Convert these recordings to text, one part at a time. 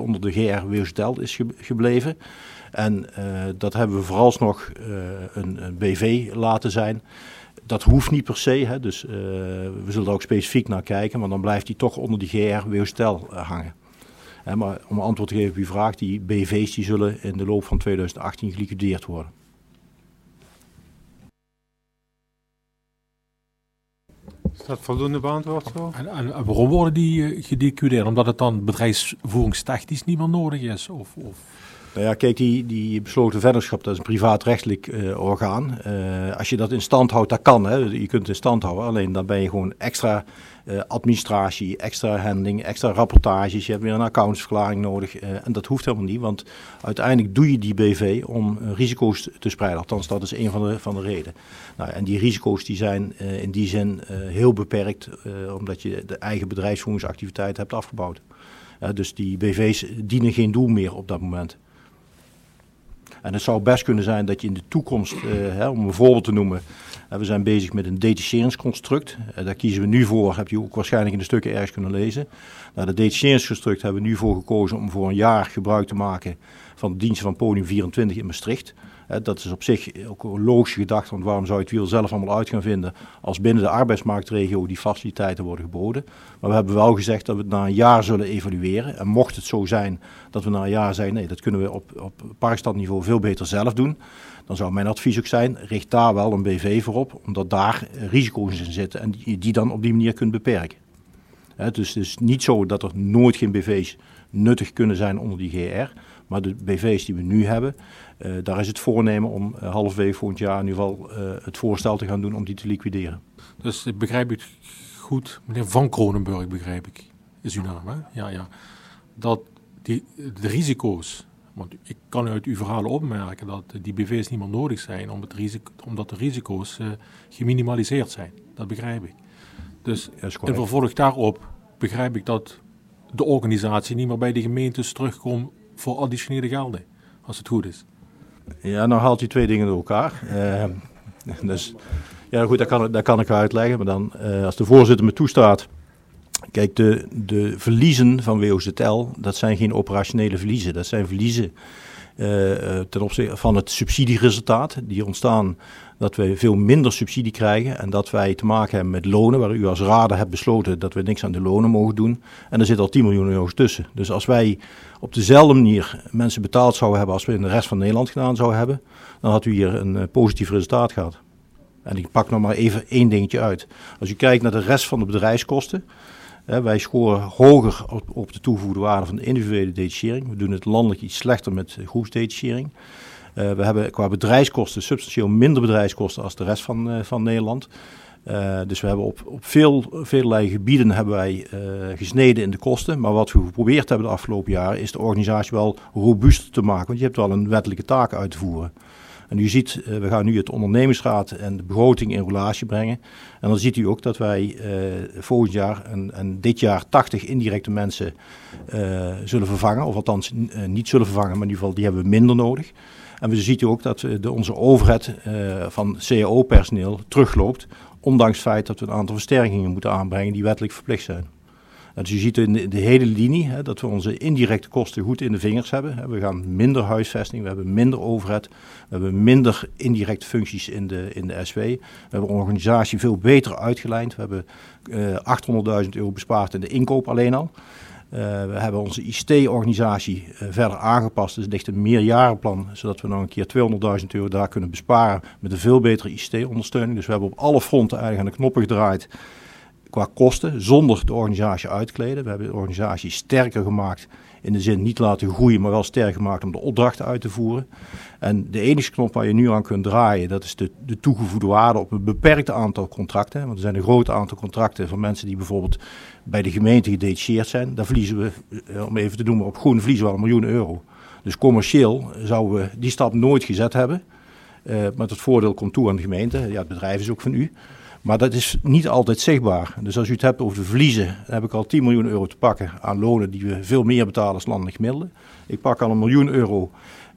onder de GR WOZL is gebleven. En dat hebben we vooralsnog een BV laten zijn. Dat hoeft niet per se, hè, dus we zullen er ook specifiek naar kijken, maar dan blijft die toch onder die GR WOZL hangen. Maar om een antwoord te geven op uw vraag, die BV's die zullen in de loop van 2018 geliquideerd worden. Is dat voldoende beantwoord zo? En waarom worden die geliquideerd? Omdat het dan bedrijfsvoeringstechnisch niet meer nodig is? Of? Nou ja, kijk, die besloten vennootschap, dat is een privaatrechtelijk orgaan. Als je dat in stand houdt, dat kan. Hè. Je kunt het in stand houden, alleen dan ben je gewoon extra administratie, extra handling, extra rapportages. Je hebt weer een accountsverklaring nodig en dat hoeft helemaal niet, want uiteindelijk doe je die BV om risico's te spreiden. Althans, dat is een van de redenen. Nou, en die risico's die zijn in die zin heel beperkt, omdat je de eigen bedrijfsvoeringsactiviteit hebt afgebouwd. Dus die BV's dienen geen doel meer op dat moment. En het zou best kunnen zijn dat je in de toekomst, om een voorbeeld te noemen, we zijn bezig met een detacheringsconstruct. Daar kiezen we nu voor, heb je ook waarschijnlijk in de stukken ergens kunnen lezen. Nou, dat detacheringsconstruct hebben we nu voor gekozen om voor een jaar gebruik te maken van de diensten van Podium 24 in Maastricht. Dat is op zich ook een logische gedachte, want waarom zou je het wiel zelf allemaal uit gaan vinden als binnen de arbeidsmarktregio die faciliteiten worden geboden. Maar we hebben wel gezegd dat we het na een jaar zullen evalueren. En mocht het zo zijn dat we na een jaar zeggen, nee, dat kunnen we op parkstadniveau veel beter zelf doen. Dan zou mijn advies ook zijn, richt daar wel een BV voor op, omdat daar risico's in zitten en die dan op die manier kunt beperken. Dus het is niet zo dat er nooit geen BV's nuttig kunnen zijn onder die GR. Maar de BV's die we nu hebben, daar is het voornemen om halverwege volgend jaar in ieder geval het voorstel te gaan doen om die te liquideren. Dus ik begrijp ik goed, meneer Van Kronenburg begrijp ik, is uw naam hè? Ja. Dat de risico's, want ik kan uit uw verhalen opmerken dat die BV's niet meer nodig zijn omdat de risico's geminimaliseerd zijn. Dat begrijp ik. Dus in vervolg daarop begrijp ik dat de organisatie niet meer bij de gemeentes terugkomt voor additionele gelden, als het goed is. Ja, nou haalt u twee dingen door elkaar. Dus ja, goed, dat kan ik uitleggen. Maar dan, als de voorzitter me toestaat. Kijk, de verliezen van WOZL, dat zijn geen operationele verliezen. Dat zijn verliezen ten opzichte van het subsidieresultaat. Die ontstaan dat wij veel minder subsidie krijgen. En dat wij te maken hebben met lonen, waar u als raden hebt besloten dat we niks aan de lonen mogen doen. En er zit al 10 miljoen euro tussen. Dus als wij op dezelfde manier mensen betaald zouden hebben als we in de rest van Nederland gedaan zouden hebben, dan had u hier een positief resultaat gehad. En ik pak nog maar even één dingetje uit. Als u kijkt naar de rest van de bedrijfskosten. Wij scoren hoger op de toegevoegde waarde van de individuele detachering. We doen het landelijk iets slechter met groepsdetachering. We hebben qua bedrijfskosten substantieel minder bedrijfskosten als de rest van Nederland. Dus we hebben op velerlei gebieden hebben wij gesneden in de kosten. Maar wat we geprobeerd hebben de afgelopen jaren is de organisatie wel robuuster te maken. Want je hebt wel een wettelijke taak uit te voeren. En u ziet, we gaan nu het ondernemingsraad en de begroting in relatie brengen. En dan ziet u ook dat wij volgend jaar en dit jaar 80 indirecte mensen zullen vervangen. Of althans niet zullen vervangen, maar in ieder geval die hebben we minder nodig. En we zien ook dat onze overhead van CAO-personeel terugloopt. Ondanks het feit dat we een aantal versterkingen moeten aanbrengen die wettelijk verplicht zijn. Dus je ziet in de hele linie dat we onze indirecte kosten goed in de vingers hebben. We gaan minder huisvesting, we hebben minder overhead, we hebben minder indirecte functies in de SW. We hebben de organisatie veel beter uitgelijnd. We hebben €800.000 bespaard in de inkoop alleen al. We hebben onze ICT-organisatie verder aangepast. Dus ligt een meerjarenplan, zodat we nog een keer €200.000 daar kunnen besparen met een veel betere ICT-ondersteuning. Dus we hebben op alle fronten eigenlijk aan de knoppen gedraaid qua kosten, zonder de organisatie uit te kleden. We hebben de organisatie sterker gemaakt, in de zin niet laten groeien, maar wel sterker gemaakt om de opdrachten uit te voeren. En de enige knop waar je nu aan kunt draaien, dat is de toegevoegde waarde op een beperkt aantal contracten. Want er zijn een groot aantal contracten van mensen die bijvoorbeeld bij de gemeente gedetacheerd zijn. Daar verliezen we, om even te noemen, op groen verliezen we al €1.000.000. Dus commercieel zouden we die stap nooit gezet hebben. Maar het voordeel komt toe aan de gemeente. Ja, het bedrijf is ook van u. Maar dat is niet altijd zichtbaar. Dus als u het hebt over de verliezen, dan heb ik al €10 miljoen te pakken aan lonen die we veel meer betalen als landelijk gemiddelde. Ik pak al €1 miljoen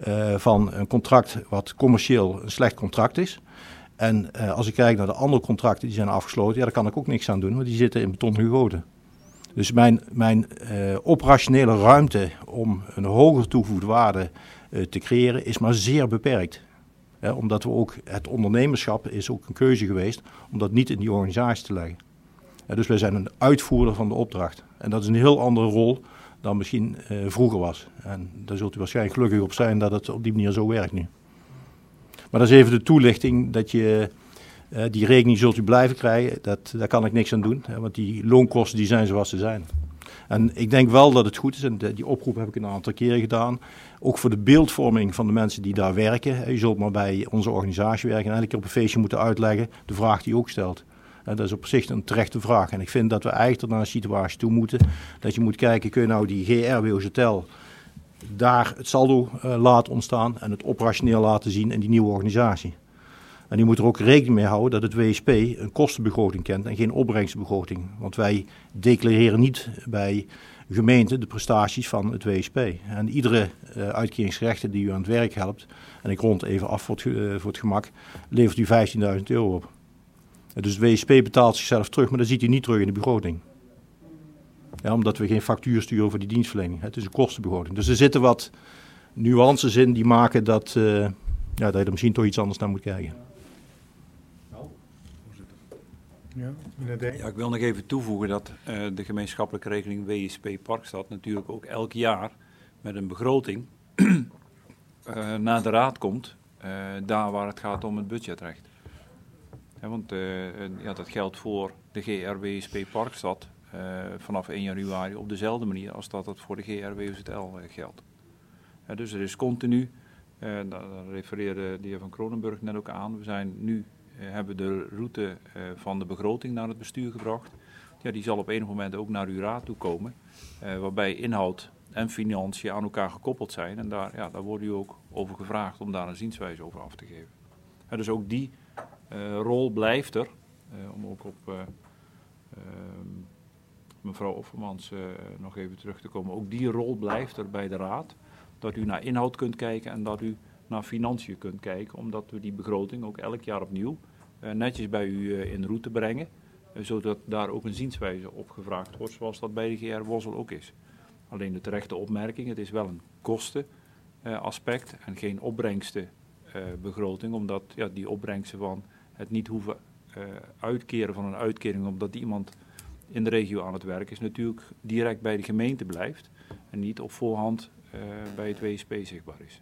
van een contract wat commercieel een slecht contract is. En als ik kijk naar de andere contracten die zijn afgesloten, ja, daar kan ik ook niks aan doen, want die zitten in beton gegoten. Dus mijn operationele ruimte om een hogere toegevoegde waarde te creëren is maar zeer beperkt. Omdat we ook, het ondernemerschap is ook een keuze geweest om dat niet in die organisatie te leggen. Dus wij zijn een uitvoerder van de opdracht. En dat is een heel andere rol dan misschien vroeger was. En daar zult u waarschijnlijk gelukkig op zijn dat het op die manier zo werkt nu. Maar dat is even de toelichting dat je die rekening zult u blijven krijgen. Daar kan ik niks aan doen, want die loonkosten die zijn zoals ze zijn. En ik denk wel dat het goed is, en die oproep heb ik een aantal keren gedaan, ook voor de beeldvorming van de mensen die daar werken. Je zult maar bij onze organisatie werken en elke keer op een feestje moeten uitleggen de vraag die je ook stelt. Dat is op zich een terechte vraag. En ik vind dat we eigenlijk naar een situatie toe moeten dat je moet kijken, kun je nou die GR-WOZL daar het saldo laten ontstaan en het operationeel laten zien in die nieuwe organisatie. En die moet er ook rekening mee houden dat het WSP een kostenbegroting kent en geen opbrengstbegroting. Want wij declareren niet bij gemeenten de prestaties van het WSP. En iedere uitkeringsgerechte die u aan het werk helpt, en ik rond even af voor het gemak, levert u €15.000 op. Dus het WSP betaalt zichzelf terug, maar dat ziet u niet terug in de begroting. Ja, omdat we geen factuur sturen voor die dienstverlening. Het is een kostenbegroting. Dus er zitten wat nuances in die maken dat je er misschien toch iets anders naar moet kijken. Ja, ik wil nog even toevoegen dat de gemeenschappelijke regeling WSP Parkstad natuurlijk ook elk jaar met een begroting naar de raad komt, daar waar het gaat om het budgetrecht. Want dat geldt voor de GR-WSP Parkstad vanaf 1 januari op dezelfde manier als dat het voor de GR-WZL geldt. Dus er is continu, daar refereerde de heer Van Kronenburg net ook aan, we zijn nu hebben de route van de begroting naar het bestuur gebracht. Ja, die zal op enig moment ook naar uw raad toe komen, waarbij inhoud en financiën aan elkaar gekoppeld zijn. En daar wordt u ook over gevraagd om daar een zienswijze over af te geven. Dus ook die rol blijft er, om ook op mevrouw Offermans nog even terug te komen. Ook die rol blijft er bij de raad, dat u naar inhoud kunt kijken en dat u naar financiën kunt kijken, omdat we die begroting ook elk jaar opnieuw netjes bij u in route brengen, zodat daar ook een zienswijze op gevraagd wordt, zoals dat bij de GR Wossel ook is. Alleen de terechte opmerking, het is wel een kostenaspect en geen opbrengstenbegroting, omdat die opbrengsten van het niet hoeven uitkeren van een uitkering, omdat iemand in de regio aan het werk is, natuurlijk direct bij de gemeente blijft en niet op voorhand bij het WSP zichtbaar is.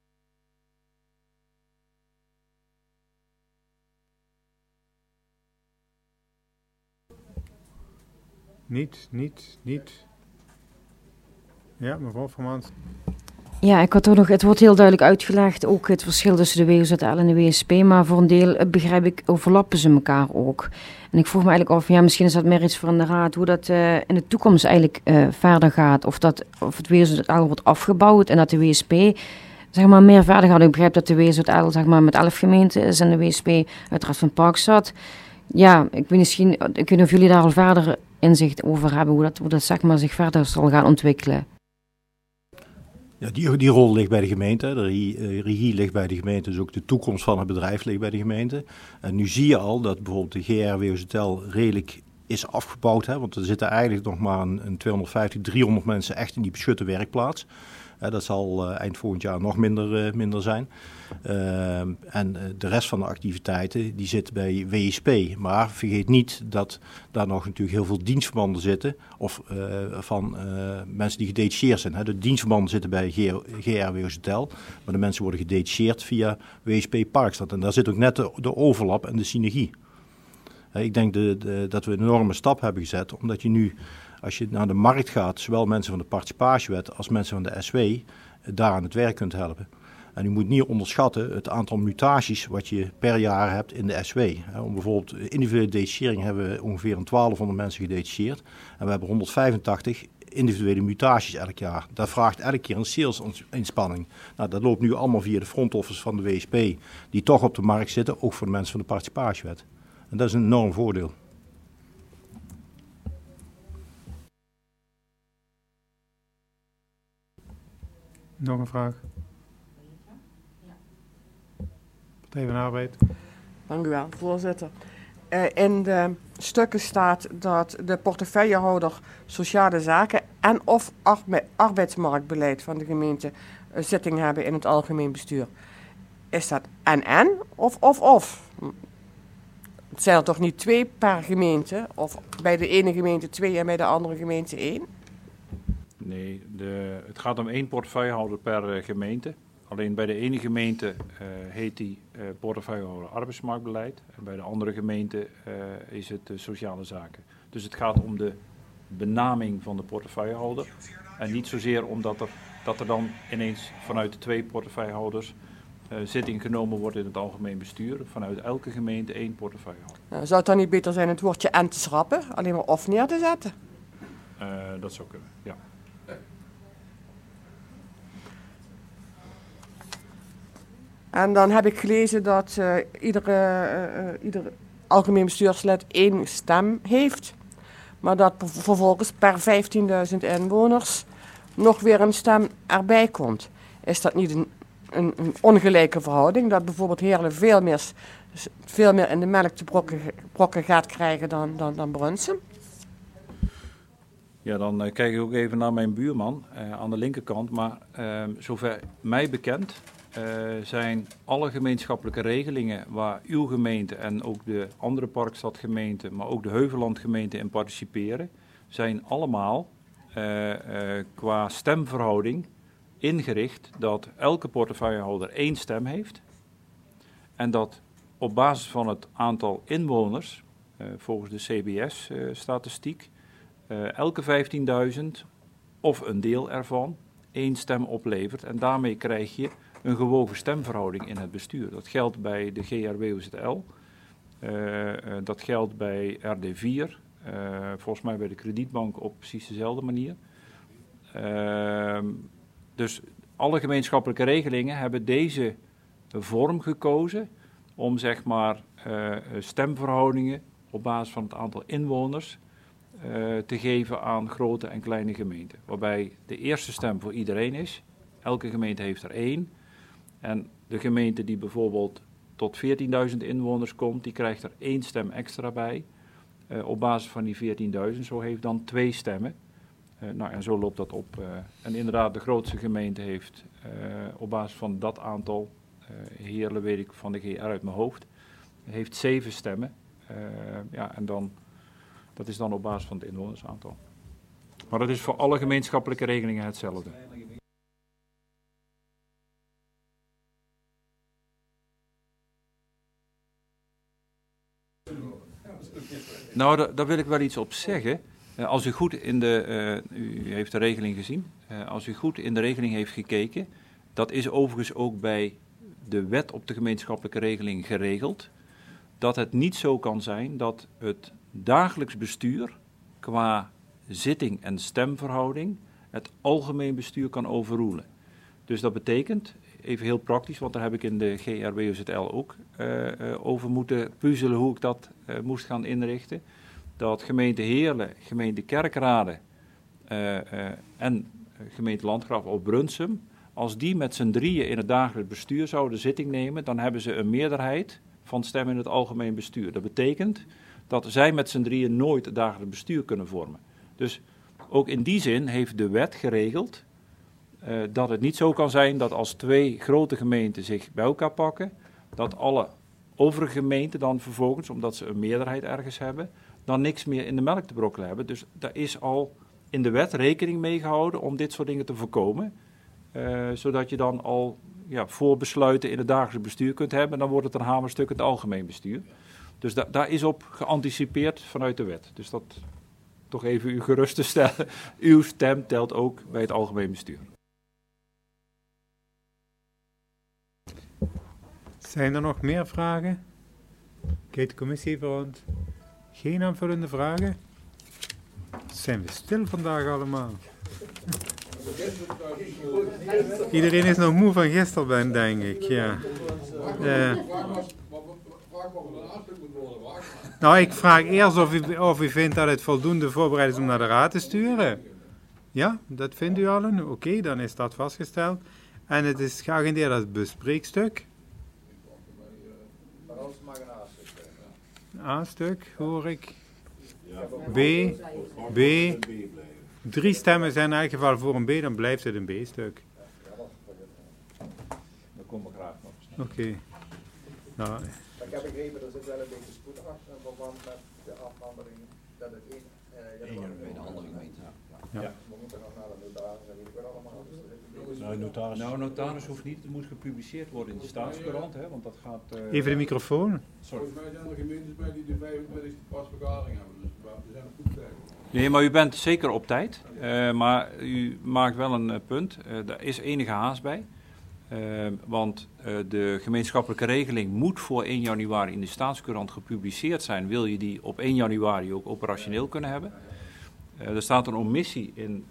Niet. Ja, mevrouw Vermaans. Ja, ik had ook nog, het wordt heel duidelijk uitgelegd, ook het verschil tussen de WOZL en de WSP, maar voor een deel begrijp ik, overlappen ze elkaar ook. En ik vroeg me eigenlijk af, misschien is dat meer iets voor in de raad, hoe dat in de toekomst eigenlijk verder gaat. Of het WOZL wordt afgebouwd en dat de WSP meer verder gaat. Ik begrijp dat de WOZL met 11 gemeenten is en de WSP uiteraard van Parkstad. Ja, ik weet niet of jullie daar al verder inzicht over hebben, hoe dat zich verder zal gaan ontwikkelen. Ja, die rol ligt bij de gemeente, de regie ligt bij de gemeente, dus ook de toekomst van het bedrijf ligt bij de gemeente. En nu zie je al dat bijvoorbeeld de GR-WOZL redelijk is afgebouwd, want er zitten eigenlijk nog maar een 250, 300 mensen echt in die beschutte werkplaats. Dat zal eind volgend jaar nog minder zijn. En de rest van de activiteiten die zit bij WSP. Maar vergeet niet dat daar nog natuurlijk heel veel dienstverbanden zitten. Of van mensen die gedetacheerd zijn. De dienstverbanden zitten bij GR-WOZL. Maar de mensen worden gedetacheerd via WSP Parkstad. En daar zit ook net de overlap en de synergie. Ik denk dat we een enorme stap hebben gezet. Omdat je nu, als je naar de markt gaat, zowel mensen van de participatiewet als mensen van de SW, daar aan het werk kunt helpen. En u moet niet onderschatten het aantal mutaties wat je per jaar hebt in de SW. Om bijvoorbeeld individuele detachering hebben we ongeveer 1200 mensen gedetacheerd. En we hebben 185 individuele mutaties elk jaar. Dat vraagt elke keer een salesinspanning. Nou, dat loopt nu allemaal via de front office van de WSP, die toch op de markt zitten, ook voor de mensen van de participatiewet. En dat is een enorm voordeel. Nog een vraag? Partij van de Arbeid. Dank u wel, voorzitter. In de stukken staat dat de portefeuillehouder sociale zaken en of arbeidsmarktbeleid van de gemeente zitting hebben in het algemeen bestuur. Is dat en of? Het zijn er toch niet 2 per gemeente? Of bij de ene gemeente 2 en bij de andere gemeente 1? Nee, het gaat om 1 portefeuillehouder per gemeente. Alleen bij de ene gemeente heet die portefeuillehouder arbeidsmarktbeleid. En bij de andere gemeente is het sociale zaken. Dus het gaat om de benaming van de portefeuillehouder. En niet zozeer omdat er dan ineens vanuit de 2 portefeuillehouders zitting genomen wordt in het algemeen bestuur. Vanuit elke gemeente 1 portefeuillehouder. Nou, zou het dan niet beter zijn het woordje en te schrappen? Alleen maar of neer te zetten? Dat zou kunnen, ja. En dan heb ik gelezen dat ieder algemeen bestuurslid 1 stem heeft. Maar dat vervolgens per 15.000 inwoners nog weer een stem erbij komt. Is dat niet een ongelijke verhouding? Dat bijvoorbeeld Heerlen veel meer in de melk te brokken gaat krijgen dan Brunsum? Ja, dan kijk ik ook even naar mijn buurman aan de linkerkant. Maar zover mij bekend zijn alle gemeenschappelijke regelingen waar uw gemeente en ook de andere Parkstadgemeenten, maar ook de Heuvellandgemeenten in participeren, zijn allemaal qua stemverhouding ingericht dat elke portefeuillehouder 1 stem heeft. En dat op basis van het aantal inwoners, volgens de CBS-statistiek, elke 15.000 of een deel ervan 1 stem oplevert. En daarmee krijg je een gewogen stemverhouding in het bestuur. Dat geldt bij de GRWOZL, dat geldt bij RD4, volgens mij bij de kredietbank op precies dezelfde manier. Dus alle gemeenschappelijke regelingen hebben deze vorm gekozen om zeg maar stemverhoudingen op basis van het aantal inwoners te geven aan grote en kleine gemeenten. Waarbij de eerste stem voor iedereen is. Elke gemeente heeft er 1. En de gemeente die bijvoorbeeld tot 14.000 inwoners komt, die krijgt er 1 stem extra bij. Op basis van die 14.000, zo heeft dan 2 stemmen. En zo loopt dat op. En inderdaad, de grootste gemeente heeft op basis van dat aantal, Heerlen weet ik van de GR uit mijn hoofd, heeft 7 stemmen. En dan, dat is dan op basis van het inwonersaantal. Maar dat is voor alle gemeenschappelijke regelingen hetzelfde. Nou, daar wil ik wel iets op zeggen. Als u goed in u heeft de regeling gezien, als u goed in de regeling heeft gekeken, dat is overigens ook bij de wet op de gemeenschappelijke regeling geregeld, dat het niet zo kan zijn dat het dagelijks bestuur qua zitting en stemverhouding het algemeen bestuur kan overroelen. Dus dat betekent, even heel praktisch, want daar heb ik in de GRWOZL ook over moeten puzzelen hoe ik dat moest gaan inrichten, dat gemeente Heerlen, gemeente Kerkrade en gemeente Landgraaf of Brunsum, als die met z'n drieën in het dagelijks bestuur zouden zitting nemen, dan hebben ze een meerderheid van stemmen in het algemeen bestuur. Dat betekent dat zij met z'n drieën nooit het dagelijks bestuur kunnen vormen. Dus ook in die zin heeft de wet geregeld dat het niet zo kan zijn dat als 2 grote gemeenten zich bij elkaar pakken, dat alle overige gemeenten dan vervolgens, omdat ze een meerderheid ergens hebben, dan niks meer in de melk te brokkelen hebben. Dus daar is al in de wet rekening mee gehouden om dit soort dingen te voorkomen. Zodat je dan al voorbesluiten in het dagelijks bestuur kunt hebben. En dan wordt het een hamerstuk het algemeen bestuur. Dus daar is op geanticipeerd vanuit de wet. Dus dat toch even u gerust te stellen. Uw stem telt ook bij het algemeen bestuur. Zijn er nog meer vragen? Kijkt de commissie even rond. Geen aanvullende vragen? Zijn we stil vandaag allemaal? Iedereen is nog moe van gisteren, denk ik. Ja. Nou, ik vraag eerst of u vindt dat het voldoende voorbereid is om naar de raad te sturen. Ja, dat vindt u allen? Oké, dan is dat vastgesteld. En het is geagendeerd als bespreekstuk. Een A-stuk, hoor ik. B, B. 3 stemmen zijn in elk geval voor een B, dan blijft het een B-stuk. Daar komen we graag nog. Oké. Nou, Ik heb begrepen, er zit wel een beetje spoed achter in verband met de afhandeling dat het in de andere gemeente. Ja. We moeten nog naar de notaris en weet ik wat allemaal. Nou, notaris hoeft niet, het moet gepubliceerd worden in de Staatscourant, hè, want dat gaat... even de microfoon. Volgens mij zijn er gemeentes bij die de 25e pas vergadering hebben, dus we zijn op goed tijd. Nee, maar u bent zeker op tijd, maar u maakt wel een punt. Daar is enige haast bij. Want de gemeenschappelijke regeling moet voor 1 januari in de Staatscourant gepubliceerd zijn. Wil je die op 1 januari ook operationeel kunnen hebben? Er staat een omissie in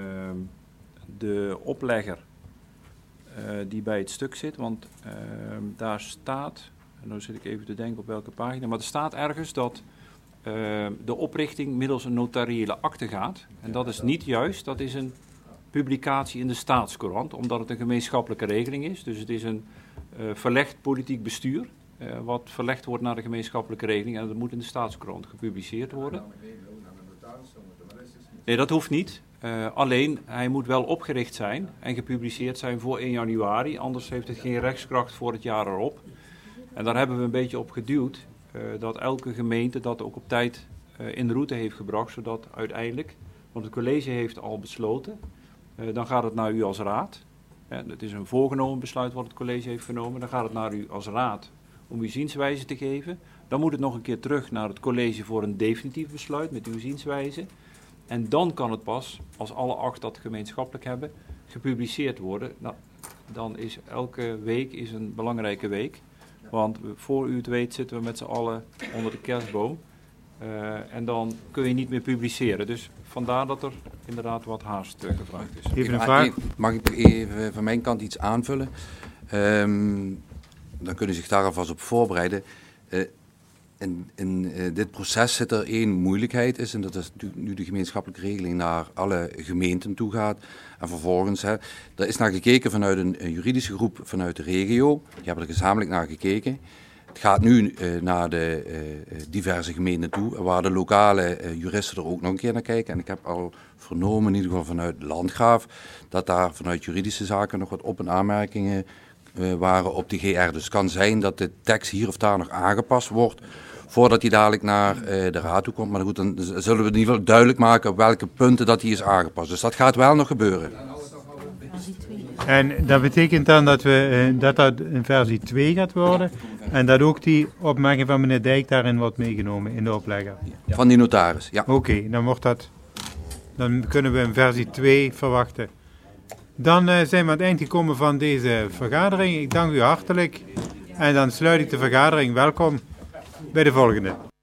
de oplegger die bij het stuk zit. Want daar staat, en nu zit ik even te denken op welke pagina, maar er staat ergens dat de oprichting middels een notariële akte gaat. En dat is niet juist, dat is een publicatie in de Staatscourant, omdat het een gemeenschappelijke regeling is. Dus het is een verlegd politiek bestuur, wat verlegd wordt naar de gemeenschappelijke regeling en dat moet in de Staatscourant gepubliceerd worden. Nee, dat hoeft niet. Alleen, hij moet wel opgericht zijn en gepubliceerd zijn voor 1 januari, anders heeft het geen rechtskracht voor het jaar erop. En daar hebben we een beetje op geduwd, dat elke gemeente dat ook op tijd in de route heeft gebracht, zodat uiteindelijk, want het college heeft al besloten, dan gaat het naar u als raad. Het is een voorgenomen besluit wat het college heeft genomen. Dan gaat het naar u als raad om uw zienswijze te geven. Dan moet het nog een keer terug naar het college voor een definitief besluit met uw zienswijze. En dan kan het pas, als alle 8 dat gemeenschappelijk hebben, gepubliceerd worden. Nou, dan is elke week is een belangrijke week. Want voor u het weet zitten we met z'n allen onder de kerstboom. En dan kun je niet meer publiceren. Dus vandaar dat er inderdaad wat haast gevraagd is. Even een vraag. Mag ik even van mijn kant iets aanvullen? Dan kunnen zich daar alvast op voorbereiden. In dit proces zit er 1 moeilijkheid is, en dat is nu de gemeenschappelijke regeling naar alle gemeenten toe gaat. En vervolgens, er is naar gekeken vanuit een juridische groep vanuit de regio. Die hebben er gezamenlijk naar gekeken. Het gaat nu naar de diverse gemeenten toe, waar de lokale juristen er ook nog een keer naar kijken. En ik heb al vernomen, in ieder geval vanuit de Landgraaf, dat daar vanuit juridische zaken nog wat op- en aanmerkingen waren op de GR. Dus het kan zijn dat de tekst hier of daar nog aangepast wordt, voordat die dadelijk naar de raad toe komt. Maar goed, dan zullen we in ieder geval duidelijk maken op welke punten dat die is aangepast. Dus dat gaat wel nog gebeuren. En dat betekent dan dat dat in versie 2 gaat worden en dat ook die opmerking van meneer Dijk daarin wordt meegenomen in de oplegger. Van die notaris, ja. Oké, dan kunnen we een versie 2 verwachten. Dan zijn we aan het eind gekomen van deze vergadering. Ik dank u hartelijk en dan sluit ik de vergadering. Welkom bij de volgende.